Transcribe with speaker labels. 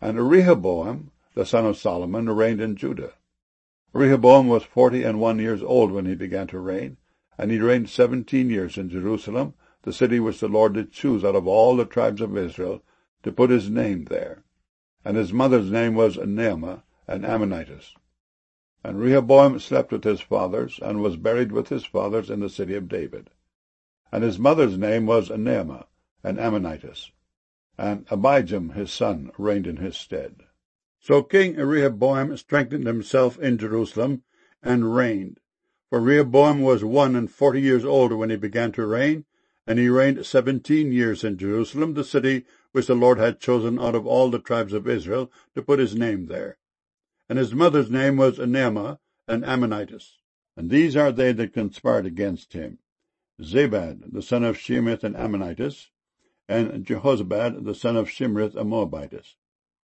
Speaker 1: And Rehoboam, the son of Solomon, reigned in Judah. Rehoboam was 41 years old when he began to reign, and he reigned 17 years in Jerusalem, the city which the Lord did choose out of all the tribes of Israel, to put his name there. And his mother's name was Naamah, an Ammonitess. And Rehoboam slept with his fathers, and was buried with his fathers in the city of David. And his mother's name was Naamah, an Ammonitess. And Abijam his son reigned in his stead. So King Rehoboam strengthened himself in Jerusalem, and reigned. For Rehoboam was 41 years old when he began to reign, and he reigned 17 years in Jerusalem, the city which the Lord had chosen out of all the tribes of Israel, to put his name there. And his mother's name was Naamah, an Ammonitess. And these are they that conspired against him: Zabad, the son of Shemith, an Ammonitess, and Jehozabad, the son of Shimrith, a Moabitess.